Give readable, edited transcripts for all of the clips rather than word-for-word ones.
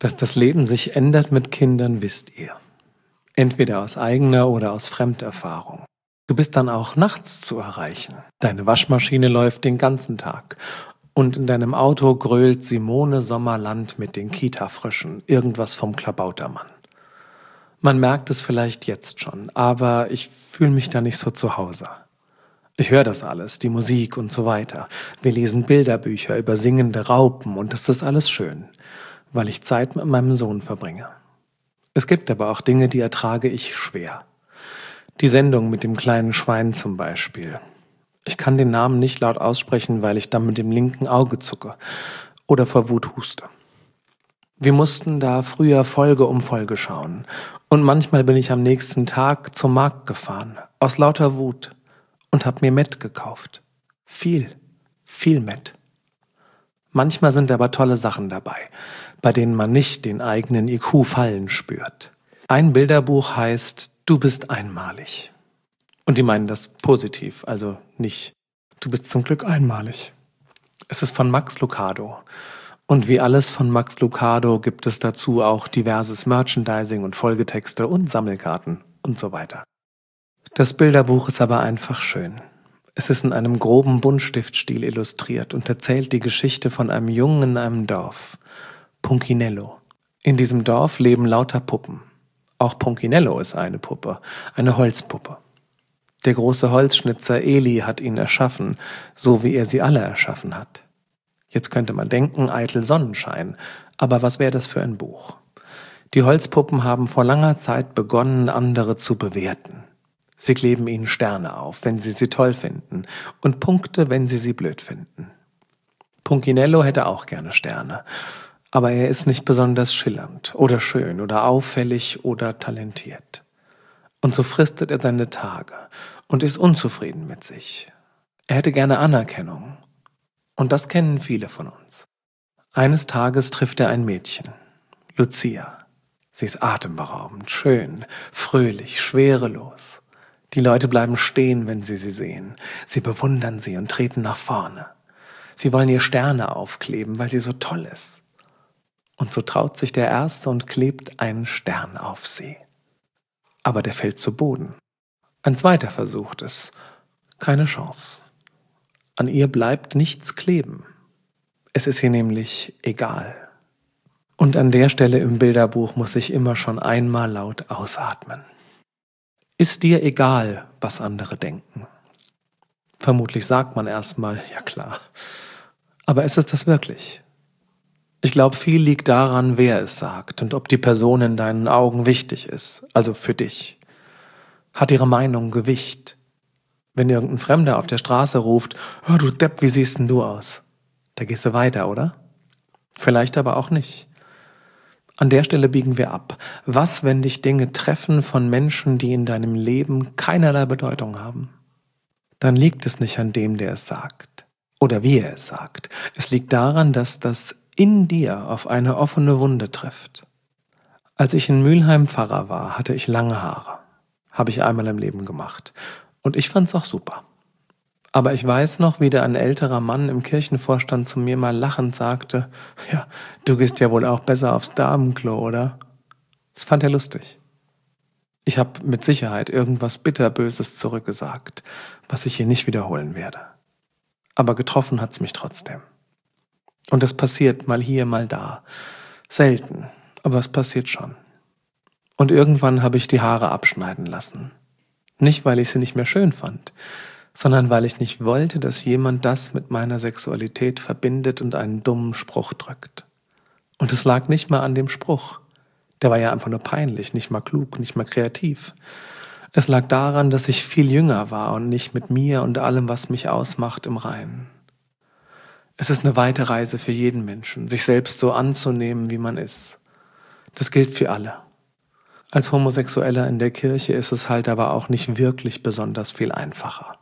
Dass das Leben sich ändert mit Kindern, wisst ihr. Entweder aus eigener oder aus Fremderfahrung. Du bist dann auch nachts zu erreichen. Deine Waschmaschine läuft den ganzen Tag. Und in deinem Auto grölt Simone Sommerland mit den Kita-Fröschen irgendwas vom Klabautermann. Man merkt es vielleicht jetzt schon, aber ich fühle mich da nicht so zu Hause. Ich höre das alles, die Musik und so weiter. Wir lesen Bilderbücher über singende Raupen und das ist alles schön, weil ich Zeit mit meinem Sohn verbringe. Es gibt aber auch Dinge, die ertrage ich schwer. Die Sendung mit dem kleinen Schwein zum Beispiel. Ich kann den Namen nicht laut aussprechen, weil ich dann mit dem linken Auge zucke oder vor Wut huste. Wir mussten da früher Folge um Folge schauen. Und manchmal bin ich am nächsten Tag zum Markt gefahren, aus lauter Wut, und hab mir Mett gekauft. Viel Mett. Manchmal sind aber tolle Sachen dabei, bei denen man nicht den eigenen IQ fallen spürt. Ein Bilderbuch heißt Du bist einmalig. Und die meinen das positiv, also nicht Du bist zum Glück einmalig. Es ist von Max Lucado. Und wie alles von Max Lucado gibt es dazu auch diverses Merchandising und Folgetexte und Sammelkarten und so weiter. Das Bilderbuch ist aber einfach schön. Es ist in einem groben Buntstiftstil illustriert und erzählt die Geschichte von einem Jungen in einem Dorf, Punkinello. In diesem Dorf leben lauter Puppen. Auch Punkinello ist eine Puppe, eine Holzpuppe. Der große Holzschnitzer Eli hat ihn erschaffen, so wie er sie alle erschaffen hat. Jetzt könnte man denken, eitel Sonnenschein, aber was wäre das für ein Buch? Die Holzpuppen haben vor langer Zeit begonnen, andere zu bewerten. Sie kleben ihnen Sterne auf, wenn sie toll finden, und Punkte, wenn sie blöd finden. Punkinello hätte auch gerne Sterne, aber er ist nicht besonders schillernd oder schön oder auffällig oder talentiert. Und so fristet er seine Tage und ist unzufrieden mit sich. Er hätte gerne Anerkennung. Und das kennen viele von uns. Eines Tages trifft er ein Mädchen, Lucia. Sie ist atemberaubend, schön, fröhlich, schwerelos. Die Leute bleiben stehen, wenn sie sehen. Sie bewundern sie und treten nach vorne. Sie wollen ihr Sterne aufkleben, weil sie so toll ist. Und so traut sich der Erste und klebt einen Stern auf sie. Aber der fällt zu Boden. Ein zweiter versucht es. Keine Chance. An ihr bleibt nichts kleben. Es ist ihr nämlich egal. Und an der Stelle im Bilderbuch muss ich immer schon einmal laut ausatmen. Ist dir egal, was andere denken? Vermutlich sagt man erstmal, ja klar. Aber ist es das wirklich? Ich glaube, viel liegt daran, wer es sagt und ob die Person in deinen Augen wichtig ist, also für dich. Hat ihre Meinung Gewicht? Wenn irgendein Fremder auf der Straße ruft, oh, du Depp, wie siehst denn du aus? Da gehst du weiter, oder? Vielleicht aber auch nicht. An der Stelle biegen wir ab. Was, wenn dich Dinge treffen von Menschen, die in deinem Leben keinerlei Bedeutung haben? Dann liegt es nicht an dem, der es sagt. Oder wie er es sagt. Es liegt daran, dass das in dir auf eine offene Wunde trifft. Als ich in Mülheim Pfarrer war, hatte ich lange Haare. Habe ich einmal im Leben gemacht. Und ich fand's auch super. Aber ich weiß noch, wie ein älterer Mann im Kirchenvorstand zu mir mal lachend sagte, ja, du gehst ja wohl auch besser aufs Damenklo, oder? Das fand er lustig. Ich habe mit Sicherheit irgendwas Bitterböses zurückgesagt, was ich hier nicht wiederholen werde. Aber getroffen hat's mich trotzdem. Und es passiert mal hier, mal da. Selten, aber es passiert schon. Und irgendwann habe ich die Haare abschneiden lassen. Nicht, weil ich sie nicht mehr schön fand, sondern weil ich nicht wollte, dass jemand das mit meiner Sexualität verbindet und einen dummen Spruch drückt. Und es lag nicht mal an dem Spruch. Der war ja einfach nur peinlich, nicht mal klug, nicht mal kreativ. Es lag daran, dass ich viel jünger war und nicht mit mir und allem, was mich ausmacht, im Reinen. Es ist eine weite Reise für jeden Menschen, sich selbst so anzunehmen, wie man ist. Das gilt für alle. Als Homosexueller in der Kirche ist es halt aber auch nicht wirklich besonders viel einfacher.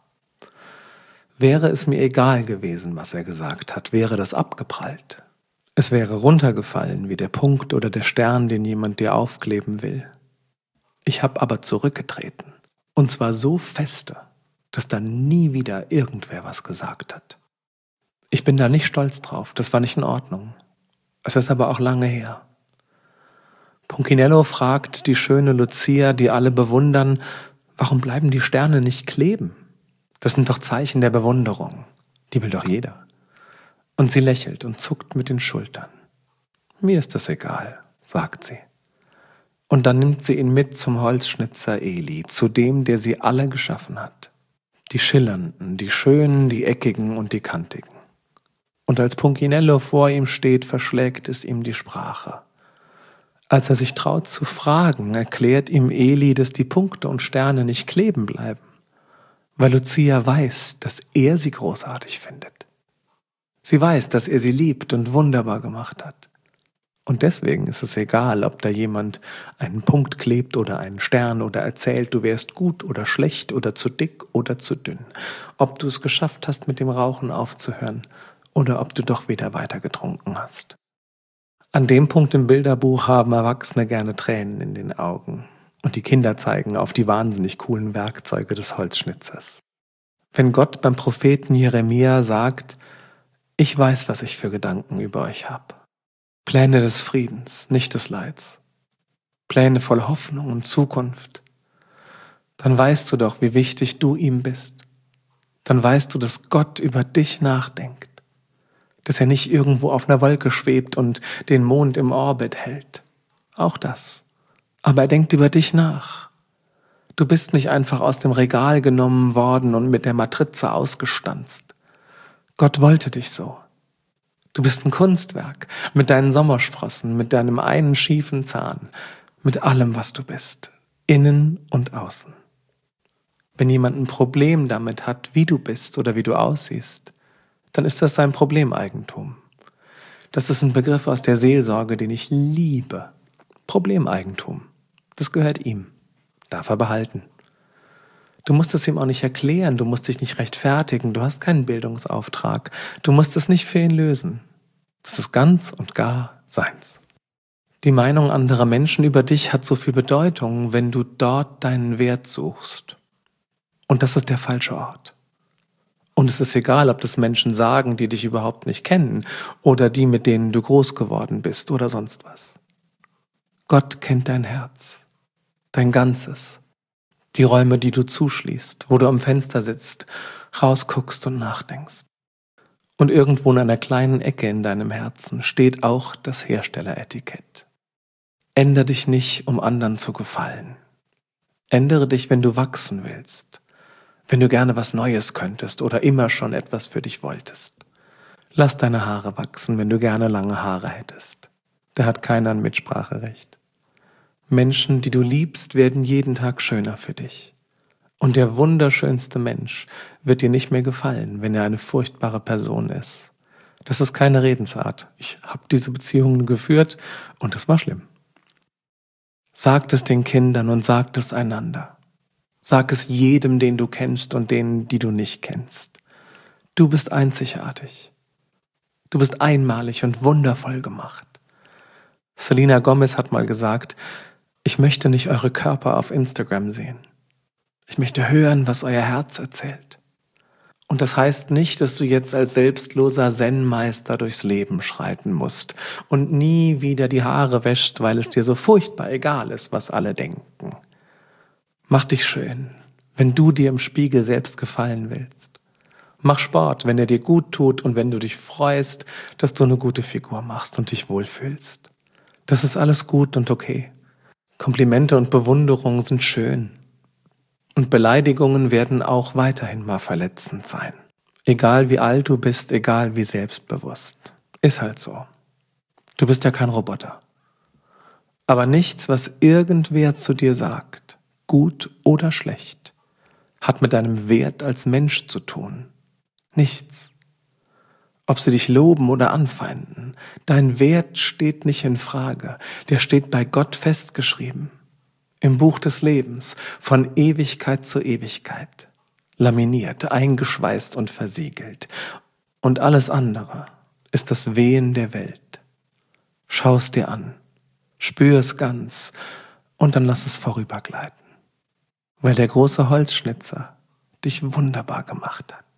Wäre es mir egal gewesen, was er gesagt hat, wäre das abgeprallt. Es wäre runtergefallen wie der Punkt oder der Stern, den jemand dir aufkleben will. Ich habe aber zurückgetreten. Und zwar so feste, dass da nie wieder irgendwer was gesagt hat. Ich bin da nicht stolz drauf, das war nicht in Ordnung. Es ist aber auch lange her. Punchinello fragt die schöne Lucia, die alle bewundern, warum bleiben die Sterne nicht kleben? Das sind doch Zeichen der Bewunderung. Die will doch jeder. Und sie lächelt und zuckt mit den Schultern. Mir ist das egal, sagt sie. Und dann nimmt sie ihn mit zum Holzschnitzer Eli, zu dem, der sie alle geschaffen hat. Die schillernden, die schönen, die eckigen und die kantigen. Und als Punchinello vor ihm steht, verschlägt es ihm die Sprache. Als er sich traut zu fragen, erklärt ihm Eli, dass die Punkte und Sterne nicht kleben bleiben, weil Lucia weiß, dass er sie großartig findet. Sie weiß, dass er sie liebt und wunderbar gemacht hat. Und deswegen ist es egal, ob da jemand einen Punkt klebt oder einen Stern oder erzählt, du wärst gut oder schlecht oder zu dick oder zu dünn. Ob du es geschafft hast, mit dem Rauchen aufzuhören oder ob du doch wieder weiter getrunken hast. An dem Punkt im Bilderbuch haben Erwachsene gerne Tränen in den Augen. Und die Kinder zeigen auf die wahnsinnig coolen Werkzeuge des Holzschnitzers. Wenn Gott beim Propheten Jeremia sagt, ich weiß, was ich für Gedanken über euch habe. Pläne des Friedens, nicht des Leids. Pläne voll Hoffnung und Zukunft. Dann weißt du doch, wie wichtig du ihm bist. Dann weißt du, dass Gott über dich nachdenkt. Dass er nicht irgendwo auf einer Wolke schwebt und den Mond im Orbit hält. Auch das. Aber er denkt über dich nach. Du bist nicht einfach aus dem Regal genommen worden und mit der Matrize ausgestanzt. Gott wollte dich so. Du bist ein Kunstwerk, mit deinen Sommersprossen, mit deinem einen schiefen Zahn, mit allem, was du bist, innen und außen. Wenn jemand ein Problem damit hat, wie du bist oder wie du aussiehst, dann ist das sein Problemeigentum. Das ist ein Begriff aus der Seelsorge, den ich liebe. Problemeigentum. Das gehört ihm. Darf er behalten. Du musst es ihm auch nicht erklären, du musst dich nicht rechtfertigen, du hast keinen Bildungsauftrag, du musst es nicht für ihn lösen. Das ist ganz und gar seins. Die Meinung anderer Menschen über dich hat so viel Bedeutung, wenn du dort deinen Wert suchst. Und das ist der falsche Ort. Und es ist egal, ob das Menschen sagen, die dich überhaupt nicht kennen, oder die, mit denen du groß geworden bist, oder sonst was. Gott kennt dein Herz, dein Ganzes, die Räume, die du zuschließt, wo du am Fenster sitzt, rausguckst und nachdenkst. Und irgendwo in einer kleinen Ecke in deinem Herzen steht auch das Herstelleretikett. Ändere dich nicht, um anderen zu gefallen. Ändere dich, wenn du wachsen willst. Wenn du gerne was Neues könntest oder immer schon etwas für dich wolltest. Lass deine Haare wachsen, wenn du gerne lange Haare hättest. Da hat keiner ein Mitspracherecht. Menschen, die du liebst, werden jeden Tag schöner für dich. Und der wunderschönste Mensch wird dir nicht mehr gefallen, wenn er eine furchtbare Person ist. Das ist keine Redensart. Ich habe diese Beziehungen geführt und es war schlimm. Sag es den Kindern und sag es einander. Sag es jedem, den du kennst und denen, die du nicht kennst. Du bist einzigartig. Du bist einmalig und wundervoll gemacht. Selena Gomez hat mal gesagt, ich möchte nicht eure Körper auf Instagram sehen. Ich möchte hören, was euer Herz erzählt. Und das heißt nicht, dass du jetzt als selbstloser Zen-Meister durchs Leben schreiten musst und nie wieder die Haare wäschst, weil es dir so furchtbar egal ist, was alle denken. Mach dich schön, wenn du dir im Spiegel selbst gefallen willst. Mach Sport, wenn er dir gut tut und wenn du dich freust, dass du eine gute Figur machst und dich wohlfühlst. Das ist alles gut und okay. Komplimente und Bewunderung sind schön. Und Beleidigungen werden auch weiterhin mal verletzend sein. Egal wie alt du bist, egal wie selbstbewusst. Ist halt so. Du bist ja kein Roboter. Aber nichts, was irgendwer zu dir sagt, gut oder schlecht, hat mit deinem Wert als Mensch zu tun. Nichts. Ob sie dich loben oder anfeinden, dein Wert steht nicht in Frage. Der steht bei Gott festgeschrieben. Im Buch des Lebens, von Ewigkeit zu Ewigkeit. Laminiert, eingeschweißt und versiegelt. Und alles andere ist das Wehen der Welt. Schau es dir an, spür es ganz und dann lass es vorübergleiten. Weil der große Holzschnitzer dich wunderbar gemacht hat.